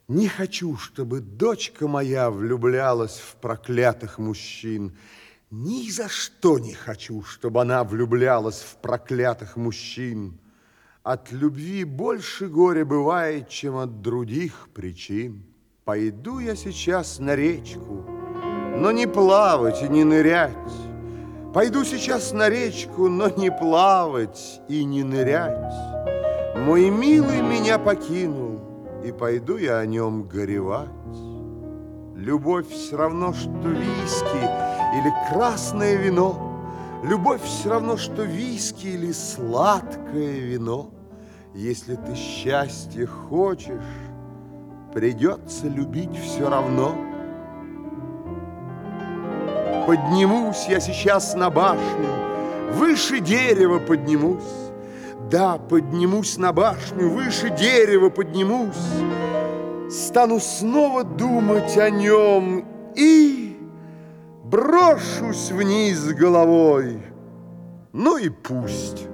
Не хочу, чтобы дочка моя влюблялась в проклятых мужчин. Ни за что не хочу, чтобы она влюблялась в проклятых мужчин. От любви больше горя бывает, чем от других причин. Пойду я сейчас на речку, но не плавать и не нырять. Пойду сейчас на речку, но не плавать и не нырять. Мой милый меня покинул, и пойду я о нем горевать. Любовь все равно, что виски или красное вино. Любовь все равно, что виски или сладкое вино. Если ты счастья хочешь, придется любить все равно. Поднимусь я сейчас на башню, выше дерева поднимусь. Да, поднимусь на башню, выше дерева поднимусь. Стану снова думать о нем и брошусь вниз головой. Ну и пусть.